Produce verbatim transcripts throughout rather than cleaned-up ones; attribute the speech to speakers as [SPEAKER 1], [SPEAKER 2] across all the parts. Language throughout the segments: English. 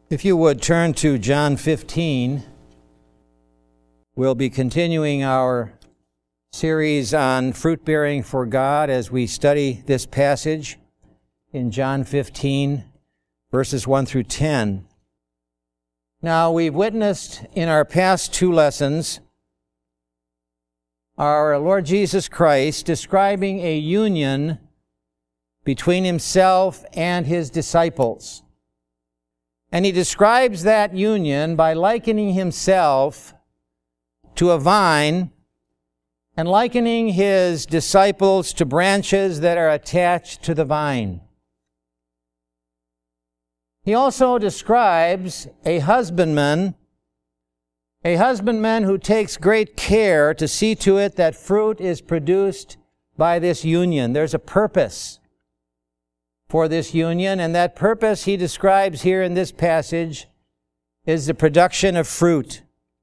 [SPEAKER 1] If you would turn to John fifteen, we'll be continuing our series on fruit bearing for God as we study this passage in John fifteen, verses one through ten. Now, we've witnessed in our past two lessons our Lord Jesus Christ describing a union between himself and his disciples. And he describes that union by likening himself to a vine and likening his disciples to branches that are attached to the vine. He also describes a husbandman, a husbandman who takes great care to see to it that fruit is produced by this union. There's a purpose for this union, and that purpose he describes here in this passage is the production of fruit.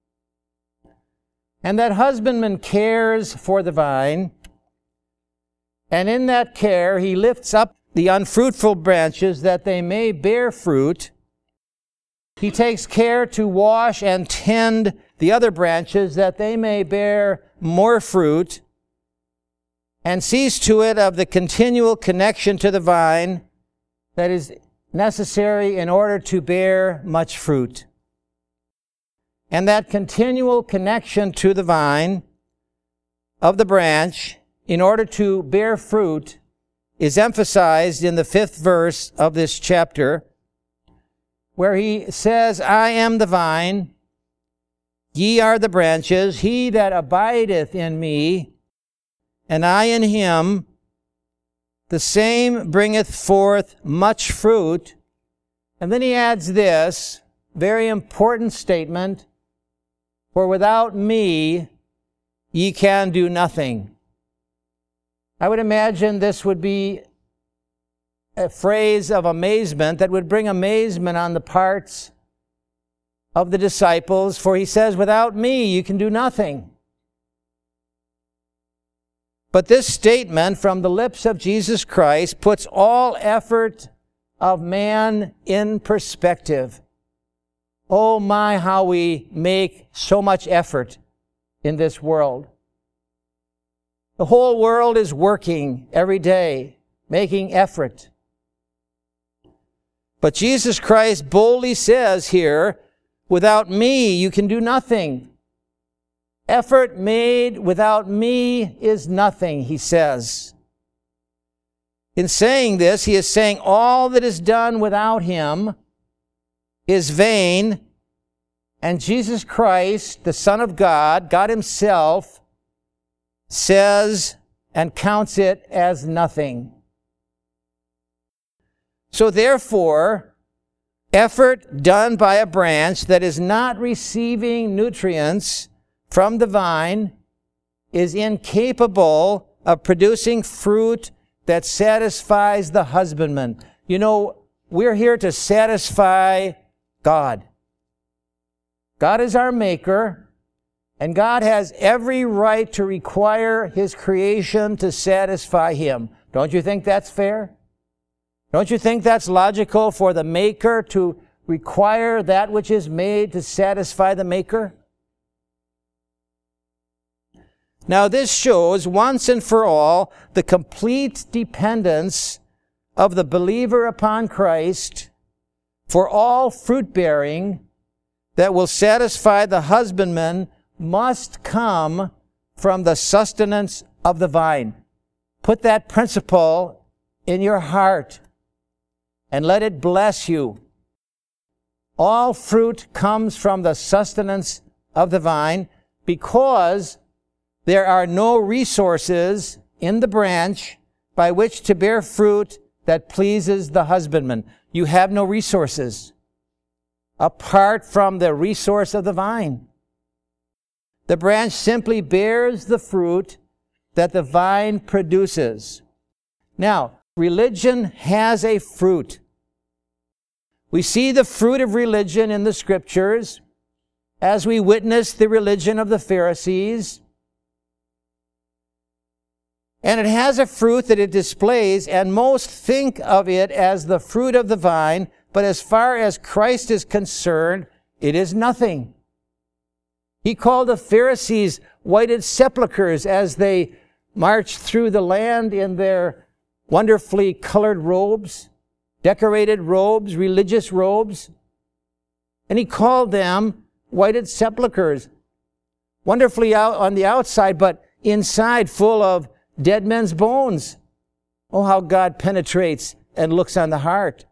[SPEAKER 1] And that husbandman cares for the vine, and in that care he lifts up the unfruitful branches that they may bear fruit. He takes care to wash and tend the other branches that they may bear more fruit, and sees to it of the continual connection to the vine that is necessary in order to bear much fruit. And that continual connection to the vine of the branch in order to bear fruit is emphasized in the fifth verse of this chapter, where he says, I am the vine, ye are the branches, he that abideth in me, and I in him, the same bringeth forth much fruit. And then he adds this very important statement, for without me ye can do nothing. I would imagine this would be a phrase of amazement that would bring amazement on the parts of the disciples, for he says, without me you can do nothing. But this statement from the lips of Jesus Christ puts all effort of man in perspective. Oh my, how we make so much effort in this world. The whole world is working every day, making effort. But Jesus Christ boldly says here, without me you can do nothing. Effort made without me is nothing, he says. In saying this, he is saying all that is done without him is vain, and Jesus Christ, the Son of God, God himself, says and counts it as nothing. So therefore, effort done by a branch that is not receiving nutrients from the vine is incapable of producing fruit that satisfies the husbandman. You know, we're here to satisfy God. God is our maker, and God has every right to require his creation to satisfy him. Don't you think that's fair? Don't you think that's logical for the maker to require that which is made to satisfy the maker? Now this shows once and for all the complete dependence of the believer upon Christ for all fruit bearing that will satisfy the husbandman must come from the sustenance of the vine. Put that principle in your heart and let it bless you. All fruit comes from the sustenance of the vine because there are no resources in the branch by which to bear fruit that pleases the husbandman. You have no resources apart from the resource of the vine. The branch simply bears the fruit that the vine produces. Now, religion has a fruit. We see the fruit of religion in the Scriptures as we witness the religion of the Pharisees. And it has a fruit that it displays, and most think of it as the fruit of the vine, but as far as Christ is concerned, it is nothing. He called the Pharisees whited sepulchres as they marched through the land in their wonderfully colored robes, decorated robes, religious robes. And he called them whited sepulchres, wonderfully out on the outside, but inside full of dead men's bones. Oh, how God penetrates and looks on the heart.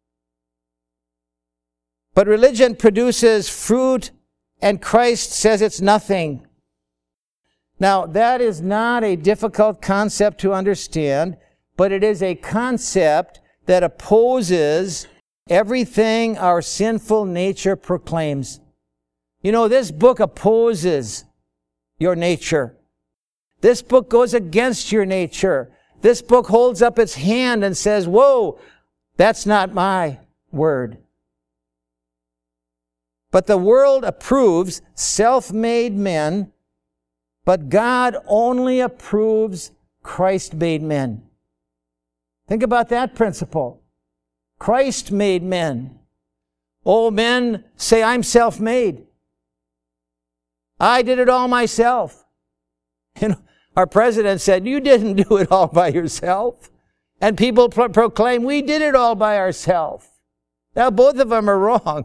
[SPEAKER 1] But religion produces fruit, and Christ says it's nothing. Now, that is not a difficult concept to understand, but it is a concept that opposes everything our sinful nature proclaims. You know, this book opposes your nature. This book goes against your nature. This book holds up its hand and says, whoa, that's not my word. But the world approves self-made men, but God only approves Christ-made men. Think about that principle. Christ-made men. Oh, men say, I'm self-made. I did it all myself. You know, our president said, you didn't do it all by yourself. And people pro- proclaim, we did it all by ourselves. Now, both of them are wrong.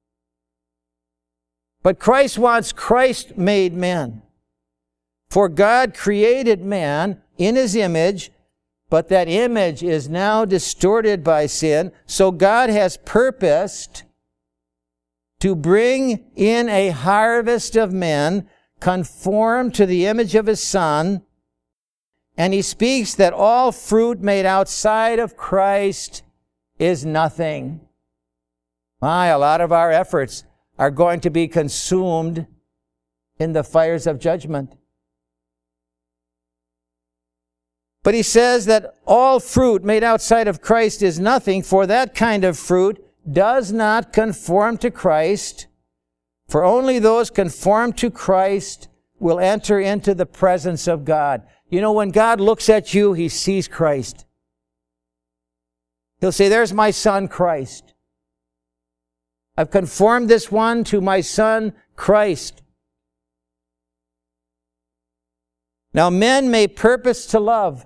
[SPEAKER 1] But Christ wants Christ-made men. For God created man in his image, but that image is now distorted by sin. So God has purposed to bring in a harvest of men conformed to the image of his Son. And he speaks that all fruit made outside of Christ is nothing. My, a lot of our efforts are going to be consumed in the fires of judgment. But he says that all fruit made outside of Christ is nothing, for that kind of fruit does not conform to Christ, for only those conformed to Christ will enter into the presence of God. You know, when God looks at you, he sees Christ. He'll say, there's my son, Christ. I've conformed this one to my son, Christ. Now, men may purpose to love.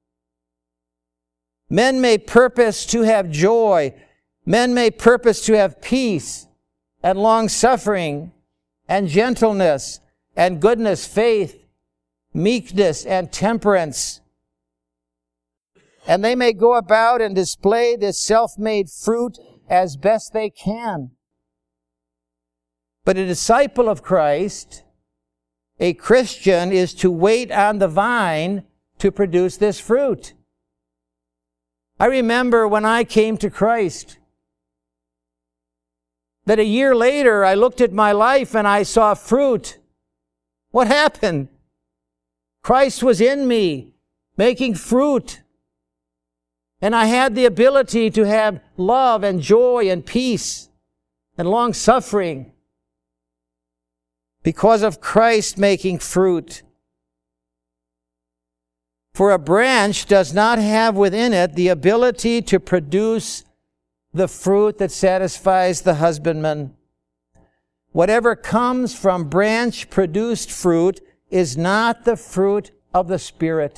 [SPEAKER 1] Men may purpose to have joy. Men may purpose to have peace and long-suffering and gentleness and goodness, faith, meekness, and temperance. And they may go about and display this self-made fruit as best they can. But a disciple of Christ, a Christian, is to wait on the vine to produce this fruit. I remember when I came to Christ, that a year later I looked at my life and I saw fruit. What happened? Christ was in me, making fruit. And I had the ability to have love and joy and peace and long-suffering because of Christ making fruit. For a branch does not have within it the ability to produce the fruit that satisfies the husbandman. Whatever comes from branch-produced fruit is not the fruit of the Spirit.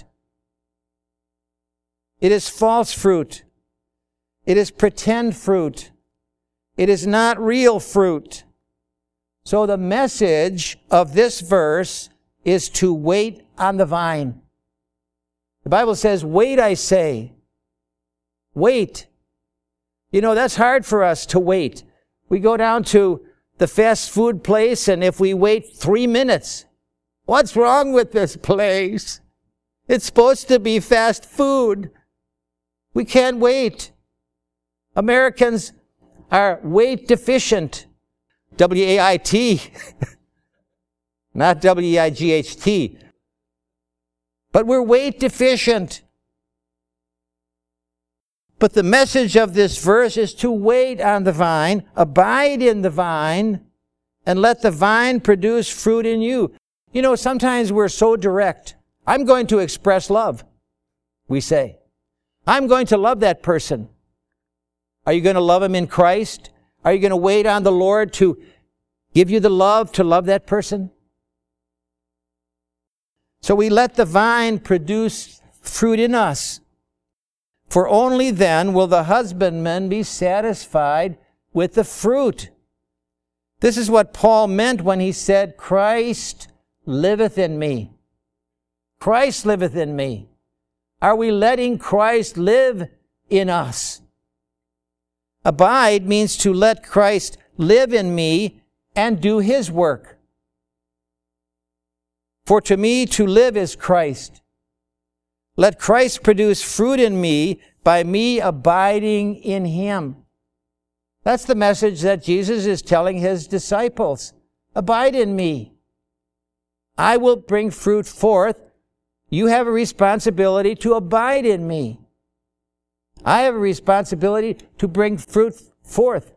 [SPEAKER 1] It is false fruit. It is pretend fruit. It is not real fruit. So the message of this verse is to wait on the vine. The Bible says, wait, I say. Wait. You know, that's hard for us to wait. We go down to the fast food place, and if we wait three minutes, what's wrong with this place? It's supposed to be fast food. We can't wait. Americans are weight deficient. W A I T. Not W E I G H T. But we're weight deficient. But the message of this verse is to wait on the vine, abide in the vine, and let the vine produce fruit in you. You know, sometimes we're so direct. I'm going to express love, we say. I'm going to love that person. Are you going to love him in Christ? Are you going to wait on the Lord to give you the love to love that person? So we let the vine produce fruit in us. For only then will the husbandman be satisfied with the fruit. This is what Paul meant when he said, Christ liveth in me. Christ liveth in me. Are we letting Christ live in us? Abide means to let Christ live in me and do his work. For to me to live is Christ. Let Christ produce fruit in me by me abiding in him. That's the message that Jesus is telling his disciples. Abide in me. I will bring fruit forth. You have a responsibility to abide in me. I have a responsibility to bring fruit forth.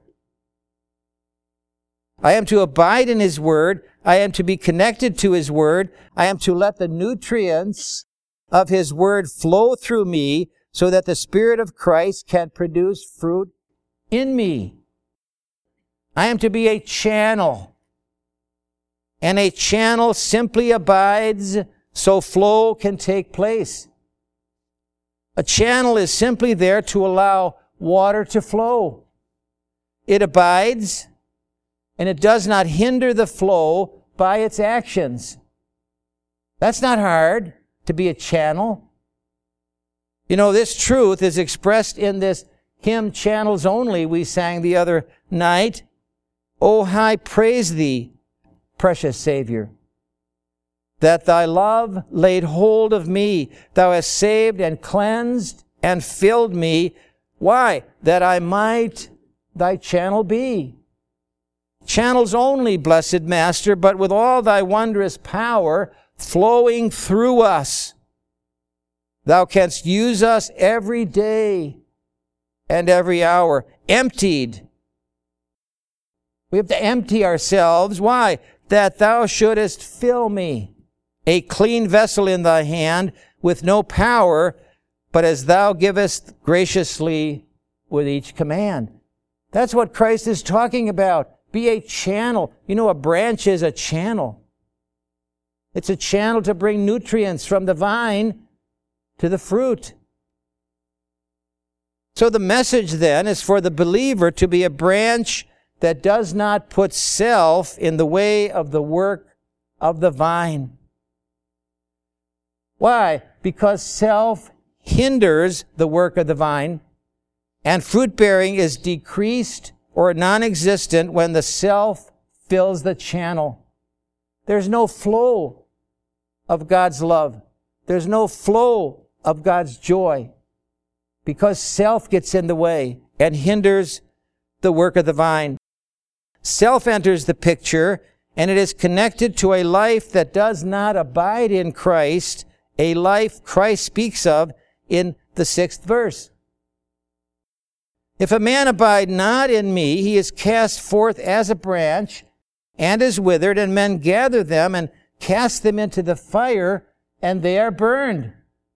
[SPEAKER 1] I am to abide in his word. I am to be connected to his word. I am to let the nutrients of his word flow through me so that the Spirit of Christ can produce fruit in me. I am to be a channel. And a channel simply abides so flow can take place. A channel is simply there to allow water to flow. It abides, and it does not hinder the flow by its actions. That's not hard, to be a channel. You know, this truth is expressed in this hymn, Channels Only, we sang the other night. Oh, high praise thee, precious Savior, that thy love laid hold of me. Thou hast saved and cleansed and filled me. Why? That I might thy channel be. Channels only, blessed Master, but with all thy wondrous power flowing through us. Thou canst use us every day and every hour, emptied. We have to empty ourselves. Why? That thou shouldest fill me, a clean vessel in thy hand, with no power, but as thou givest graciously with each command. That's what Christ is talking about. Be a channel. You know, a branch is a channel. It's a channel to bring nutrients from the vine to the fruit. So the message then is for the believer to be a branch that does not put self in the way of the work of the vine. Why? Because self hinders the work of the vine, and fruit bearing is decreased or non-existent when the self fills the channel. There's no flow of God's love. There's no flow of God's joy because self gets in the way and hinders the work of the vine. Self enters the picture, and it is connected to a life that does not abide in Christ, a life Christ speaks of in the sixth verse. If a man abide not in me, he is cast forth as a branch and is withered, and men gather them and cast them into the fire, and they are burned.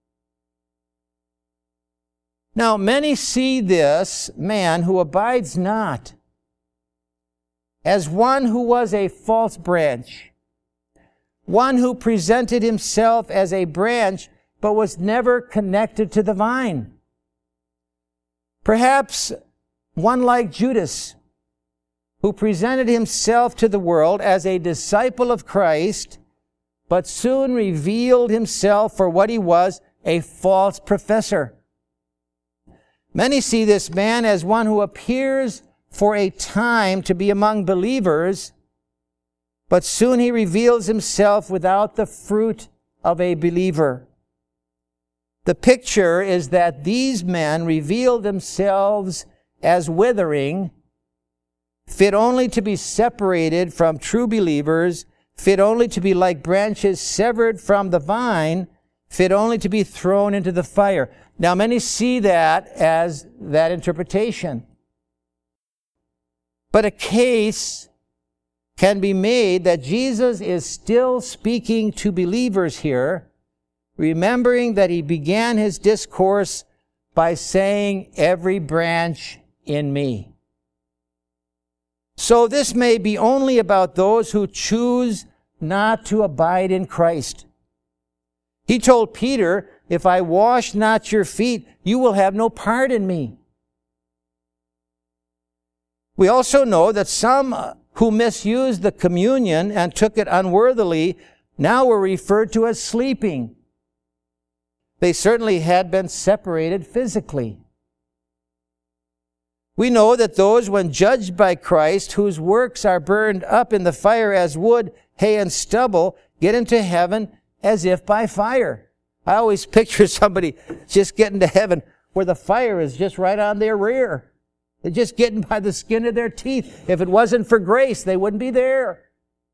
[SPEAKER 1] Now, many see this man who abides not as one who was a false branch, one who presented himself as a branch but was never connected to the vine. Perhaps one like Judas, who presented himself to the world as a disciple of Christ, but soon revealed himself for what he was, a false professor. Many see this man as one who appears for a time to be among believers, but soon he reveals himself without the fruit of a believer. The picture is that these men reveal themselves as withering, fit only to be separated from true believers, fit only to be like branches severed from the vine, fit only to be thrown into the fire. Now, many see that as that interpretation. But a case can be made that Jesus is still speaking to believers here, remembering that he began his discourse by saying, every branch in me. So this may be only about those who choose not to abide in Christ. He told Peter, if I wash not your feet, you will have no part in me. We also know that some who misused the communion and took it unworthily now were referred to as sleeping. They certainly had been separated physically. We know that those, when judged by Christ, whose works are burned up in the fire as wood, hay, and stubble, get into heaven as if by fire. I always picture somebody just getting to heaven where the fire is just right on their rear. They're just getting by the skin of their teeth. If it wasn't for grace, they wouldn't be there.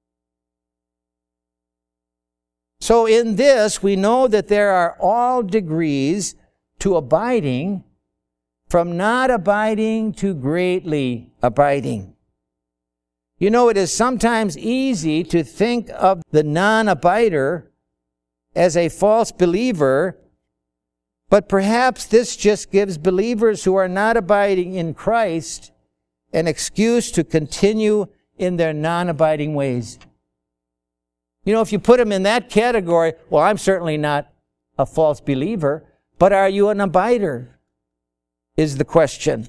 [SPEAKER 1] So in this, we know that there are all degrees to abiding, from not abiding to greatly abiding. You know, it is sometimes easy to think of the non-abider as a false believer, but perhaps this just gives believers who are not abiding in Christ an excuse to continue in their non-abiding ways. You know, if you put them in that category, well, I'm certainly not a false believer, but are you an abider? Is the question.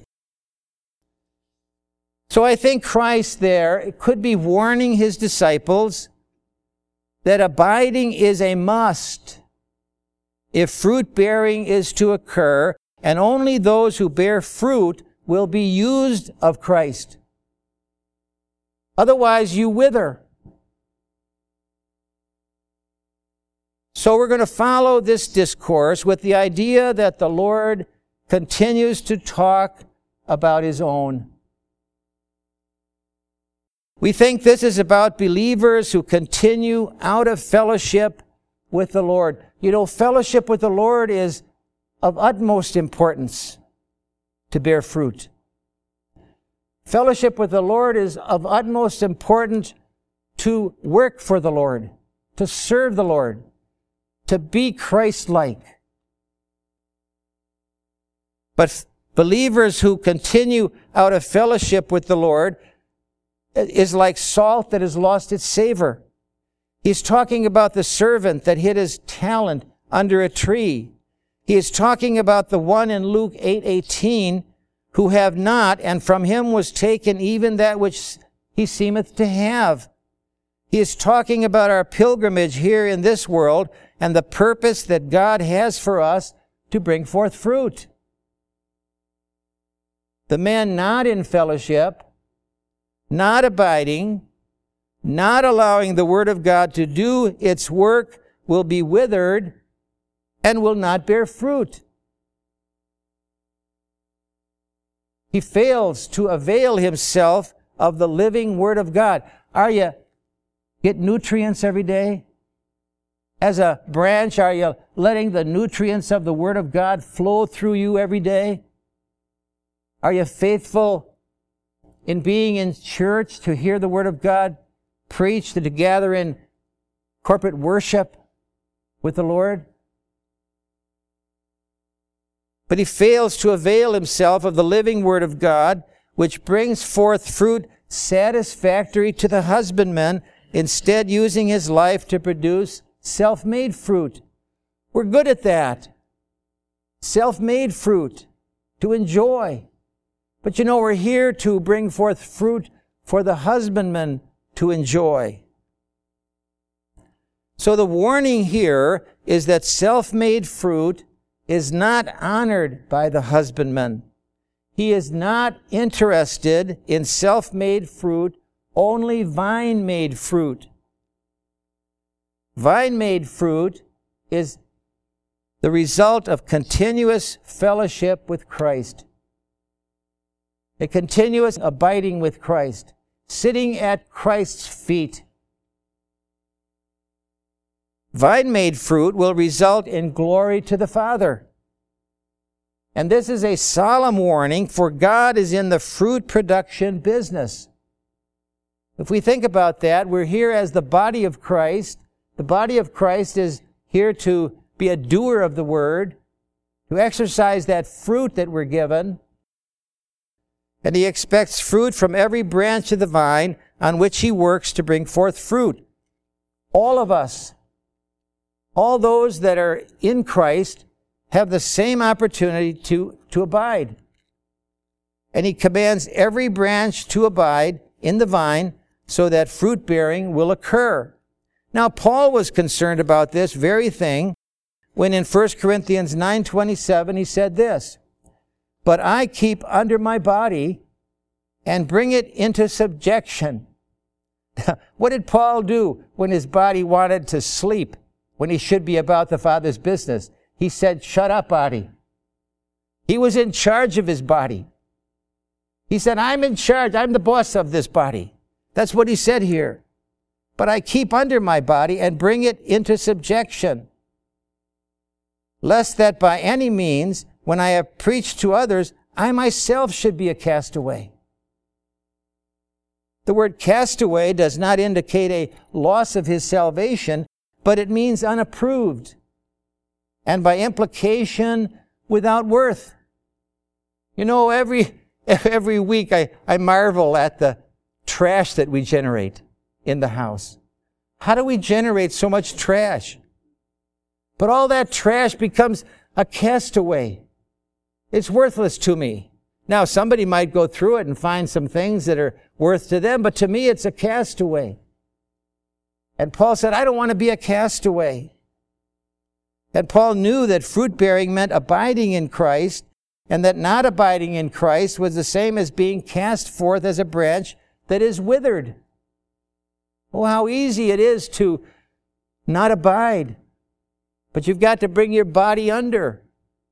[SPEAKER 1] So I think Christ there could be warning his disciples that abiding is a must if fruit bearing is to occur, and only those who bear fruit will be used of Christ. Otherwise, you wither. So we're going to follow this discourse with the idea that the Lord continues to talk about his own. We think this is about believers who continue out of fellowship with the Lord. You know, fellowship with the Lord is of utmost importance to bear fruit. Fellowship with the Lord is of utmost importance to work for the Lord, to serve the Lord, to be Christ-like. But believers who continue out of fellowship with the Lord is like salt that has lost its savor. He's talking about the servant that hid his talent under a tree. He is talking about the one in Luke eight eighteen who have not, and from him was taken even that which he seemeth to have. He is talking about our pilgrimage here in this world and the purpose that God has for us to bring forth fruit. The man not in fellowship, not abiding, not allowing the Word of God to do its work will be withered and will not bear fruit. He fails to avail himself of the living Word of God. Are you get nutrients every day? As a branch, are you letting the nutrients of the Word of God flow through you every day? Are you faithful in being in church to hear the Word of God preached and to gather in corporate worship with the Lord? But he fails to avail himself of the living Word of God, which brings forth fruit satisfactory to the husbandman, instead using his life to produce self-made fruit. We're good at that. Self-made fruit to enjoy. But you know, we're here to bring forth fruit for the husbandman to enjoy. So the warning here is that self-made fruit is not honored by the husbandman. He is not interested in self-made fruit, only vine-made fruit. Vine-made fruit is the result of continuous fellowship with Christ. A continuous abiding with Christ, sitting at Christ's feet. Vine-made fruit will result in glory to the Father. And this is a solemn warning, for God is in the fruit production business. If we think about that, we're here as the body of Christ. The body of Christ is here to be a doer of the Word, to exercise that fruit that we're given. And he expects fruit from every branch of the vine on which he works to bring forth fruit. All of us, all those that are in Christ, have the same opportunity to, to abide. And he commands every branch to abide in the vine so that fruit bearing will occur. Now, Paul was concerned about this very thing when in First Corinthians nine twenty-seven he said this, "But I keep under my body and bring it into subjection." What did Paul do when his body wanted to sleep, when he should be about the Father's business? He said, "Shut up, body." He was in charge of his body. He said, "I'm in charge. I'm the boss of this body." That's what he said here. "But I keep under my body and bring it into subjection, lest that by any means, when I have preached to others, I myself should be a castaway." The word castaway does not indicate a loss of his salvation, but it means unapproved, and by implication, without worth. You know, every every week I, I marvel at the trash that we generate in the house. How do we generate so much trash? But all that trash becomes a castaway. It's worthless to me. Now, somebody might go through it and find some things that are worth to them, but to me it's a castaway. And Paul said, I don't want to be a castaway. And Paul knew that fruit-bearing meant abiding in Christ, and that not abiding in Christ was the same as being cast forth as a branch that is withered. Oh, how easy it is to not abide. But you've got to bring your body under.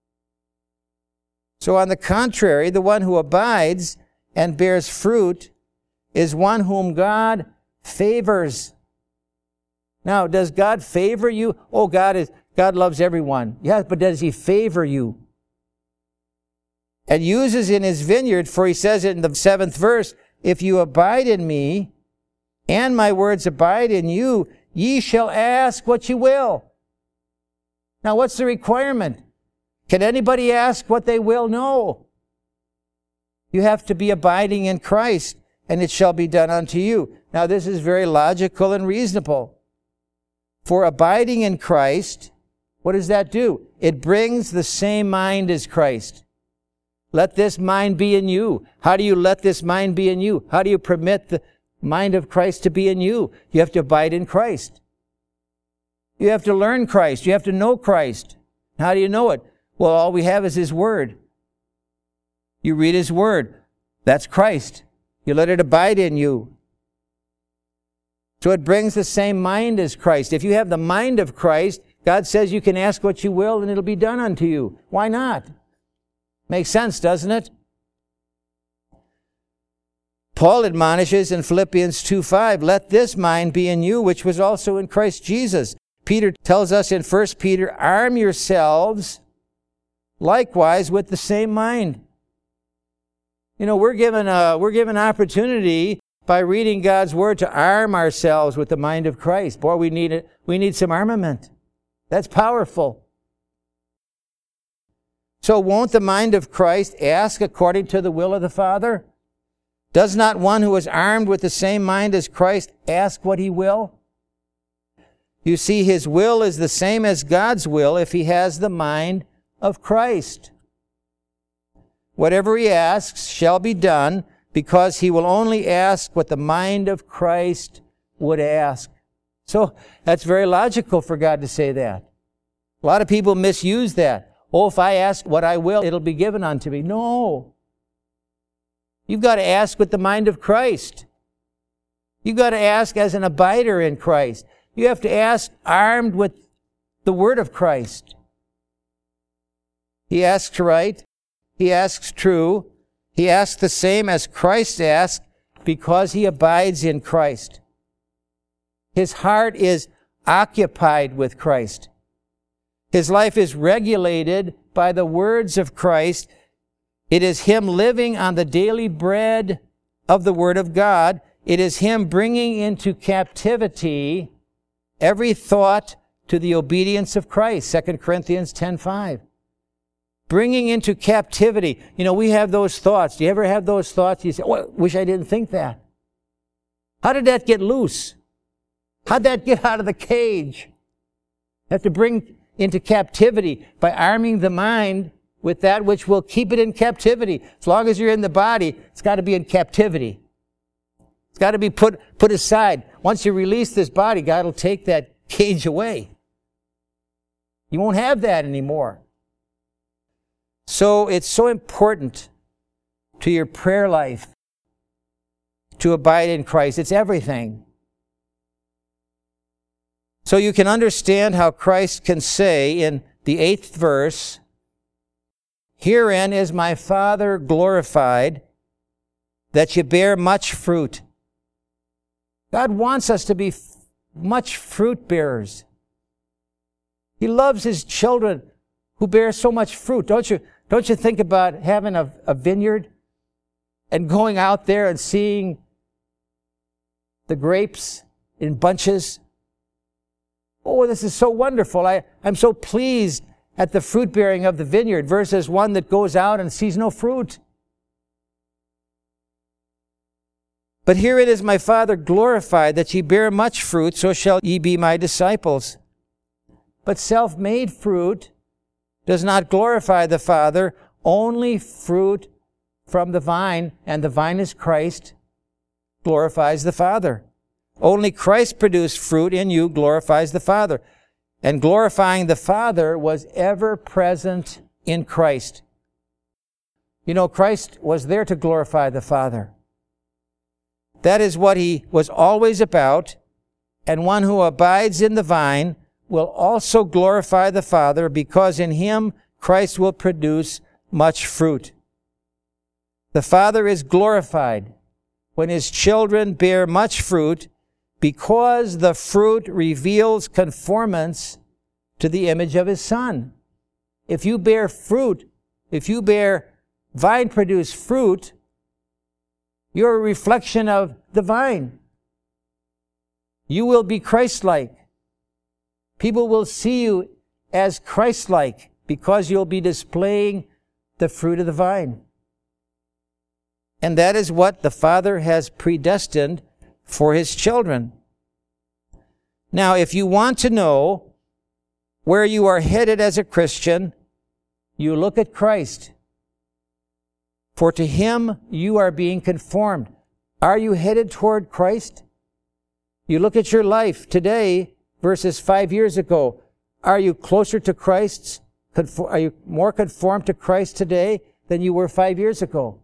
[SPEAKER 1] So on the contrary, the one who abides and bears fruit is one whom God favors. Now, does God favor you? Oh, God is God loves everyone. Yes, but does he favor you? And uses in his vineyard, for he says it in the seventh verse, "If you abide in me, and my words abide in you, ye shall ask what you will." Now, what's the requirement? Can anybody ask what they will? No. You have to be abiding in Christ, and it shall be done unto you. Now, this is very logical and reasonable. For abiding in Christ, what does that do? It brings the same mind as Christ. Let this mind be in you. How do you let this mind be in you? How do you permit the mind of Christ to be in you? You have to abide in Christ. You have to learn Christ. You have to know Christ. How do you know it? Well, all we have is his word. You read his word. That's Christ. You let it abide in you. So it brings the same mind as Christ. If you have the mind of Christ, God says you can ask what you will and it'll be done unto you. Why not? Makes sense, doesn't it? Paul admonishes in Philippians two five, "Let this mind be in you, which was also in Christ Jesus." Peter tells us in First Peter, "Arm yourselves likewise with the same mind." You know, we're given a, we're given opportunity by reading God's word to arm ourselves with the mind of Christ. Boy, we need it. We need some armament. That's powerful. So won't the mind of Christ ask according to the will of the Father? Does not one who is armed with the same mind as Christ ask what he will? You see, his will is the same as God's will if he has the mind of Christ. Whatever he asks shall be done, because he will only ask what the mind of Christ would ask. So that's very logical for God to say that. A lot of people misuse that. Oh, if I ask what I will, it'll be given unto me. No. You've got to ask with the mind of Christ. You've got to ask as an abider in Christ. You have to ask armed with the word of Christ. He asks right. He asks true. He asks the same as Christ asked because he abides in Christ. His heart is occupied with Christ. His life is regulated by the words of Christ. It is him living on the daily bread of the Word of God. It is him bringing into captivity every thought to the obedience of Christ, Second Corinthians ten five. bringing into captivity. You know, we have those thoughts. Do you ever have those thoughts? You say, oh, I wish I didn't think that. How did that get loose? How'd that get out of the cage? You have to bring into captivity by arming the mind with that which will keep it in captivity. As long as you're in the body, it's got to be in captivity. It's got to be put, put aside. Once you release this body, God will take that cage away. You won't have that anymore. So it's so important to your prayer life to abide in Christ. It's everything. So you can understand how Christ can say in the eighth verse, herein is my Father glorified, that you bear much fruit. God wants us to be f- much fruit bearers. He loves His children who bear so much fruit. Don't you, don't you think about having a, a vineyard and going out there and seeing the grapes in bunches? Oh, this is so wonderful. I, I'm so pleased at the fruit bearing of the vineyard versus one that goes out and sees no fruit. But here it is, my Father glorified, that ye bear much fruit, so shall ye be my disciples. But self-made fruit does not glorify the Father. Only fruit from the vine, and the vine is Christ, glorifies the Father. Only Christ-produced fruit in you glorifies the Father. And glorifying the Father was ever present in Christ. You know, Christ was there to glorify the Father. That is what He was always about. And one who abides in the vine will also glorify the Father, because in Him Christ will produce much fruit. The Father is glorified when His children bear much fruit, because the fruit reveals conformance to the image of His Son. If you bear fruit, if you bear vine-produced fruit, you're a reflection of the vine. You will be Christ-like. People will see you as Christ-like because you'll be displaying the fruit of the vine. And that is what the Father has predestined for His children. Now, if you want to know where you are headed as a Christian, you look at Christ. For to Him you are being conformed. Are you headed toward Christ? You look at your life today versus five years ago. Are you closer to Christ's? Are you more conformed to Christ today than you were five years ago?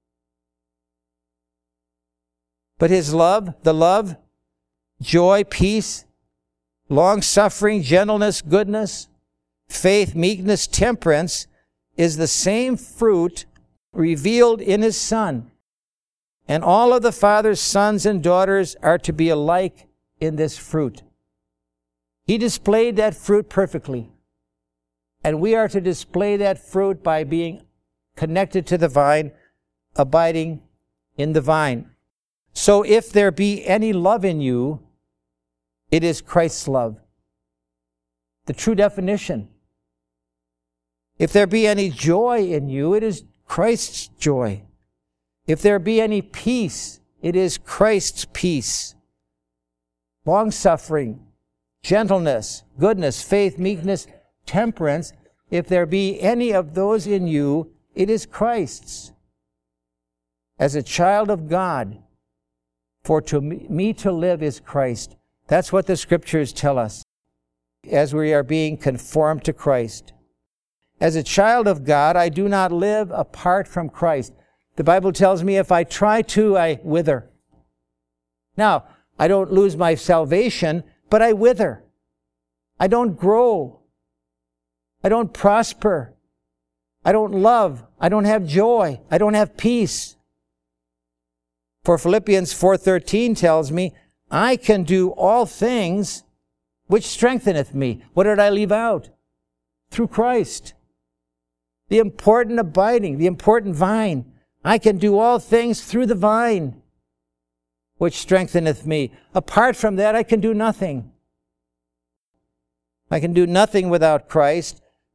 [SPEAKER 1] But His love, the love, joy, peace, long-suffering, gentleness, goodness, faith, meekness, temperance is the same fruit revealed in His Son. And all of the Father's sons and daughters are to be alike in this fruit. He displayed that fruit perfectly. And we are to display that fruit by being connected to the vine, abiding in the vine. So if there be any love in you, it is Christ's love. The true definition. If there be any joy in you, it is Christ's joy. If there be any peace, it is Christ's peace. Long-suffering, gentleness, goodness, faith, meekness, temperance, if there be any of those in you, it is Christ's. As a child of God, for to me to live is Christ. That's what the Scriptures tell us as we are being conformed to Christ. As a child of God, I do not live apart from Christ. The Bible tells me if I try to, I wither. Now, I don't lose my salvation, but I wither. I don't grow. I don't prosper. I don't love. I don't have joy. I don't have peace. For Philippians four thirteen tells me, I can do all things which strengtheneth me. What did I leave out? Through Christ. The important abiding, the important vine. I can do all things through the vine, which strengtheneth me. Apart from that, I can do nothing. I can do nothing without Christ.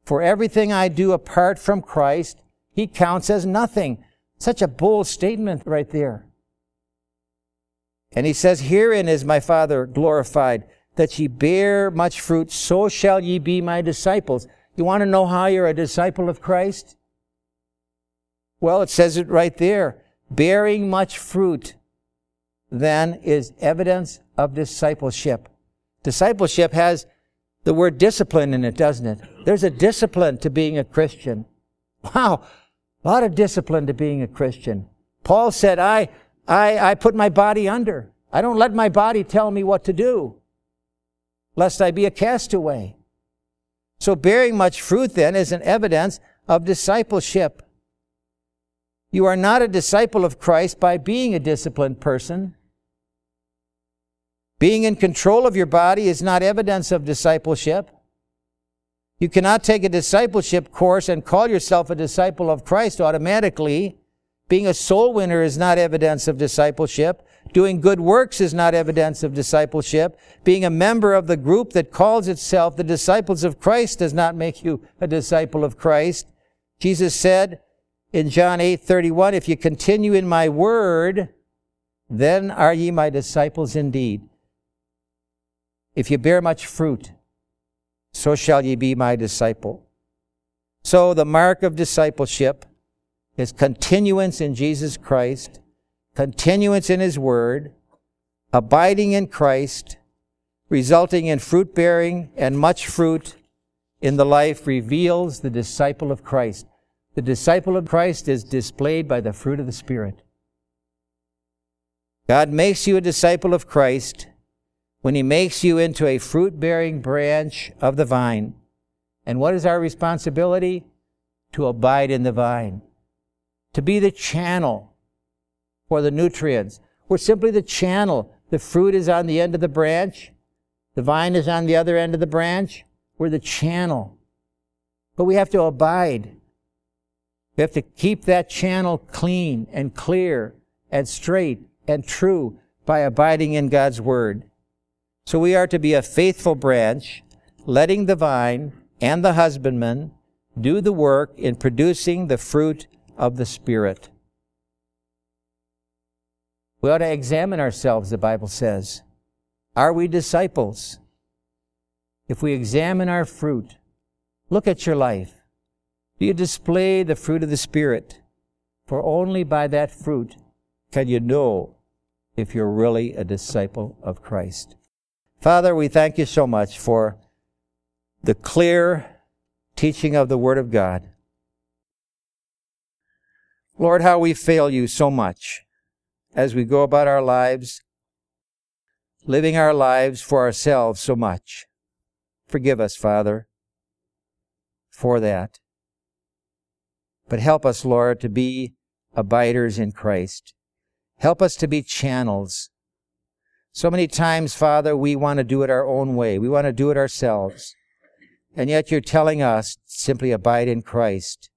[SPEAKER 1] For everything I do apart from Christ, he counts as nothing. Such a bold statement right there. And he says, herein is my Father glorified, that ye bear much fruit, so shall ye be my disciples. You want to know how you're a disciple of Christ? Well, it says it right there. Bearing much fruit, then, is evidence of discipleship. Discipleship has the word discipline in it, doesn't it? There's a discipline to being a Christian. Wow, a lot of discipline to being a Christian. Paul said, I, I, I put my body under. I don't let my body tell me what to do, lest I be a castaway. So bearing much fruit, then, is an evidence of discipleship. You are not a disciple of Christ by being a disciplined person. Being in control of your body is not evidence of discipleship. You cannot take a discipleship course and call yourself a disciple of Christ automatically. Being a soul winner is not evidence of discipleship. Doing good works is not evidence of discipleship. Being a member of the group that calls itself the disciples of Christ does not make you a disciple of Christ. Jesus said in John eight thirty-one, if you continue in my word, then are ye my disciples indeed. If you bear much fruit, so shall ye be my disciple. So the mark of discipleship is continuance in Jesus Christ, continuance in his word, abiding in Christ, resulting in fruit bearing and much fruit in the life reveals the disciple of Christ. The disciple of Christ is displayed by the fruit of the Spirit. God makes you a disciple of Christ when he makes you into a fruit-bearing branch of the vine. And what is our responsibility? To abide in the vine. To be the channel for the nutrients. We're simply the channel. The fruit is on the end of the branch. The vine is on the other end of the branch. We're the channel. But we have to abide. We have to keep that channel clean and clear and straight and true by abiding in God's word. So we are to be a faithful branch, letting the vine and the husbandman do the work in producing the fruit of the Spirit. We ought to examine ourselves, the Bible says. Are we disciples? If we examine our fruit, look at your life. Do you display the fruit of the Spirit? For only by that fruit can you know if you're really a disciple of Christ. Father, we thank you so much for the clear teaching of the Word of God. Lord, how we fail you so much as we go about our lives, living our lives for ourselves so much. Forgive us, Father, for that. But help us, Lord, to be abiders in Christ. Help us to be channels. So many times, Father, we want to do it our own way. We want to do it ourselves. And yet you're telling us simply abide in Christ,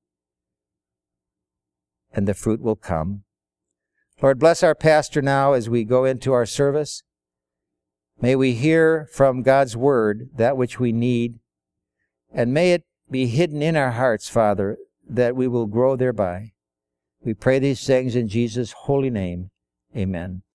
[SPEAKER 1] and the fruit will come. Lord, bless our pastor now as we go into our service. May we hear from God's word that which we need, and may it be hidden in our hearts, Father, that we will grow thereby. We pray these things in Jesus' holy name. Amen.